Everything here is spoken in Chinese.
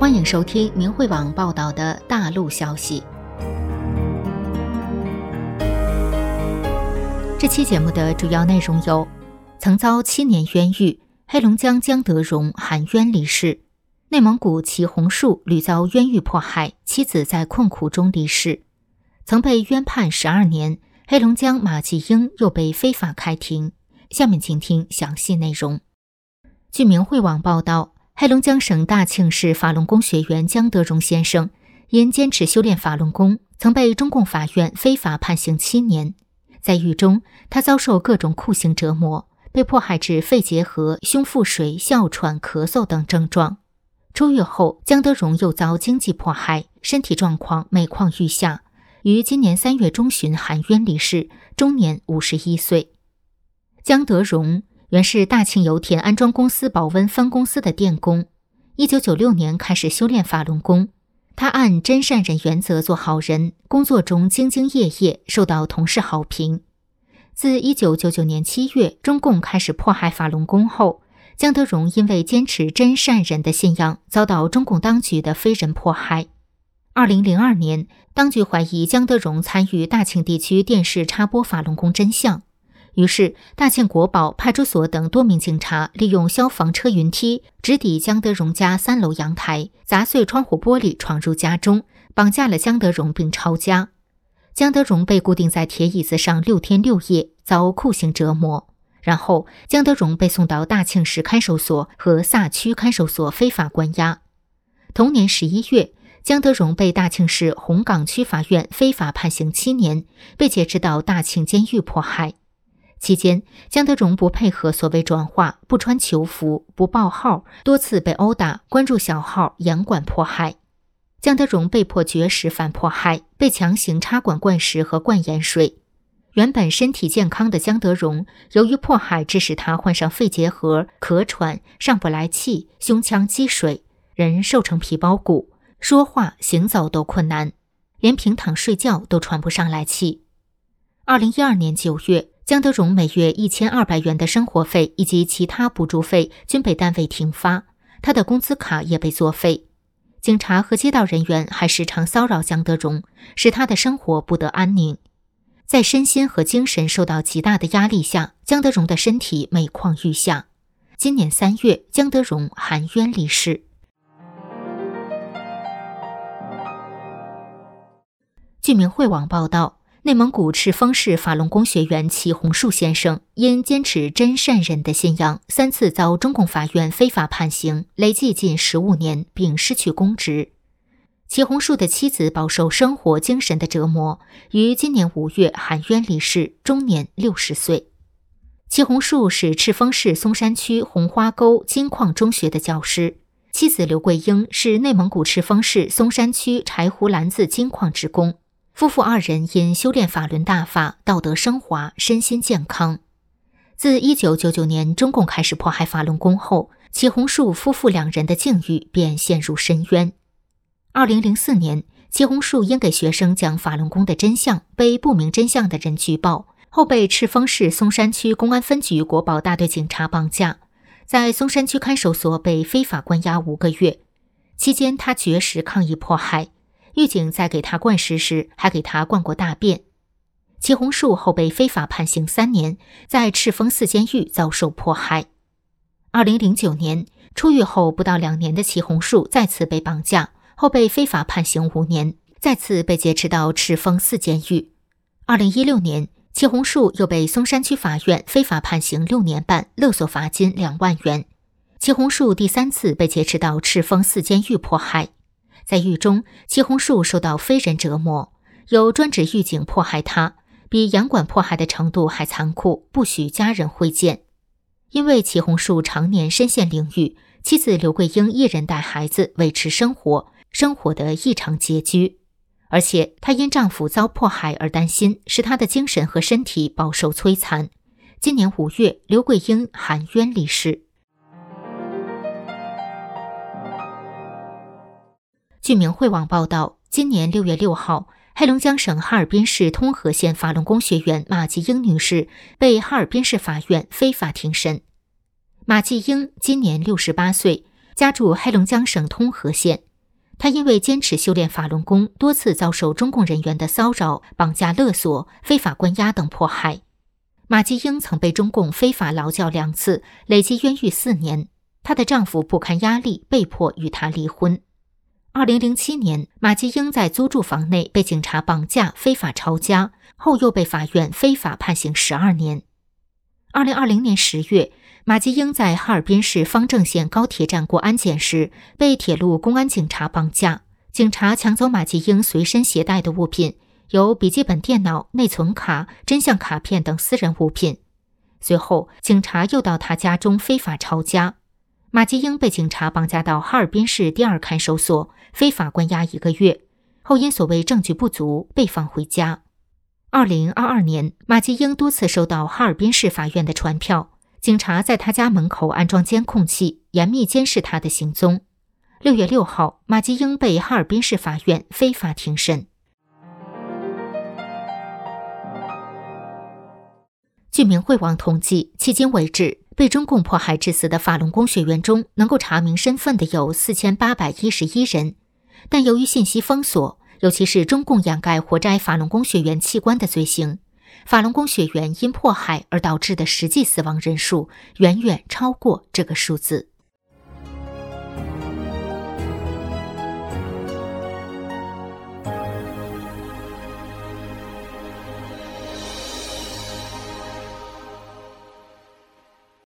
欢迎收听明慧网报道的大陆消息。这期节目的主要内容有：曾遭7年冤狱，黑龙江江德荣含冤离世；内蒙古祁红树屡遭冤狱迫害，妻子在困苦中离世；曾被冤判12年，黑龙江马继英又被非法开庭。下面请听详细内容。据明慧网报道，黑龙江省大庆市法轮功学员江德荣先生因坚持修炼法轮功，曾被中共法院非法判刑7年。在狱中，他遭受各种酷刑折磨，被迫害致肺结核、胸腹水、哮喘、咳嗽等症状。出狱后，江德荣又遭经济迫害，身体状况每况愈下，于今年3月中旬含冤离世，终年51岁。江德荣原是大庆油田安装公司保温分公司的电工，1996年开始修炼法轮功。他按真善忍原则做好人，工作中兢兢业业，受到同事好评。自1999年7月中共开始迫害法轮功后，江德荣因为坚持真善忍的信仰，遭到中共当局的非人迫害。2002年，当局怀疑江德荣参与大庆地区电视插播法轮功真相，于是大庆国保派出所等多名警察利用消防车云梯直抵江德荣家3楼阳台，砸碎窗户玻璃闯入家中，绑架了江德荣并抄家。江德荣被固定在铁椅子上6天6夜，遭酷刑折磨。然后江德荣被送到大庆市看守所和萨区看守所非法关押。同年11月，江德荣被大庆市红岗区法院非法判刑7年，被解职到大庆监狱迫害。期间，江德荣不配合所谓转化，不穿囚服，不报号，多次被殴打，关注小号，严管迫害。江德荣被迫绝食反迫害，被强行插管灌食和灌盐水。原本身体健康的江德荣，由于迫害致使他患上肺结核、咳喘、上不来气、胸腔积水，人瘦成皮包骨，说话行走都困难，连平躺睡觉都喘不上来气。2012年9月，江德荣每月1200元的生活费以及其他补助费均被单位停发，他的工资卡也被作废。警察和街道人员还时常骚扰江德荣，使他的生活不得安宁。在身心和精神受到极大的压力下，江德荣的身体每况愈下。今年3月，江德荣含冤离世。据明慧网报道，内蒙古赤峰市法轮功学员祁红树先生因坚持真善忍的信仰，3次遭中共法院非法判刑，累计近15年，并失去公职。祁红树的妻子饱受生活精神的折磨，于今年5月含冤离世，终年60岁。祁红树是赤峰市松山区红花沟金矿中学的教师，妻子刘桂英是内蒙古赤峰市松山区柴胡篮子金矿职工。夫妇2人因修炼法轮大法，道德升华，身心健康。自1999年中共开始迫害法轮功后，祁红树夫妇2人的境遇便陷入深渊。2004年，祁红树因给学生讲法轮功的真相，被不明真相的人举报，后被赤峰市松山区公安分局国保大队警察绑架，在松山区看守所被非法关押5个月。期间他绝食抗议迫害，狱警在给他灌食时还给他灌过大便。祁红树后被非法判刑3年，在赤峰4监狱遭受迫害。2009年，出狱后不到2年的祁红树再次被绑架，后被非法判刑5年，再次被劫持到赤峰4监狱。2016年，祁红树又被松山区法院非法判刑6年半，勒索罚金2万元。祁红树第3次被劫持到赤峰4监狱迫害。在狱中，祁红树受到非人折磨，有专职狱警迫害他，比严管迫害的程度还残酷，不许家人会见。因为祁红树常年身陷囹圄，妻子刘桂英一人带孩子维持生活得异常拮据。而且她因丈夫遭迫害而担心，使她的精神和身体饱受摧残。今年5月，刘桂英含冤离世。据明慧网报道，今年6月6号，黑龙江省哈尔滨市通河县法轮功学员马继英女士被哈尔滨市法院非法庭审。马继英今年68岁，家住黑龙江省通河县， 他因为坚持修炼法轮功，多次遭受中共人员的骚扰、绑架勒索、非法关押等迫害。马继英曾被中共非法劳教2次，累计冤狱4年。她的丈夫不堪压力，被迫与她离婚。2007年，马继英在租住房内被警察绑架，非法抄家，后又被法院非法判刑12年。2020年10月，马继英在哈尔滨市方正县高铁站过安检时，被铁路公安警察绑架。警察抢走马继英随身携带的物品，有笔记本电脑、内存卡、真相卡片等私人物品。随后，警察又到他家中非法抄家。马继英被警察绑架到哈尔滨市第2看守所，非法关押1个月，后因所谓证据不足被放回家。2022年，马继英多次收到哈尔滨市法院的传票，警察在他家门口安装监控器，严密监视他的行踪。6月6号，马继英被哈尔滨市法院非法庭审。据明慧网统计，迄今为止，被中共迫害致死的法轮功学员中，能够查明身份的有4811人。但由于信息封锁，尤其是中共掩盖活摘法轮功学员器官的罪行，法轮功学员因迫害而导致的实际死亡人数远远超过这个数字。